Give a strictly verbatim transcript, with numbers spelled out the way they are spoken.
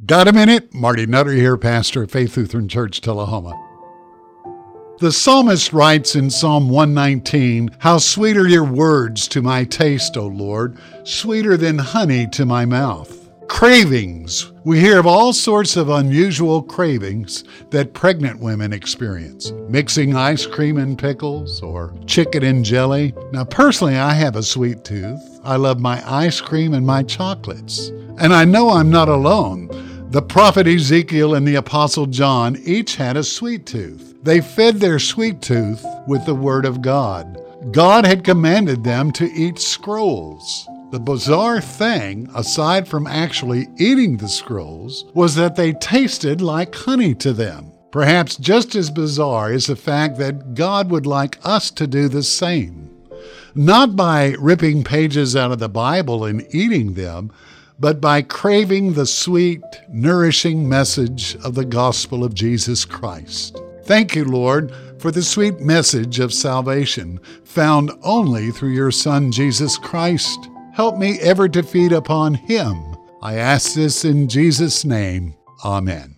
Got a minute? Marty Nutter here, pastor of Faith Lutheran Church, Tullahoma. The psalmist writes in Psalm one nineteen, "How sweet are your words to my taste, O Lord, sweeter than honey to my mouth." Cravings. We hear of all sorts of unusual cravings that pregnant women experience. Mixing ice cream and pickles or chicken and jelly. Now, personally, I have a sweet tooth. I love my ice cream and my chocolates. And I know I'm not alone. The prophet Ezekiel and the apostle John each had a sweet tooth. They fed their sweet tooth with the word of God. God had commanded them to eat scrolls. The bizarre thing, aside from actually eating the scrolls, was that they tasted like honey to them. Perhaps just as bizarre is the fact that God would like us to do the same. Not by ripping pages out of the Bible and eating them, but by craving the sweet, nourishing message of the gospel of Jesus Christ. Thank you, Lord, for the sweet message of salvation found only through your Son, Jesus Christ. Help me ever to feed upon him. I ask this in Jesus' name. Amen.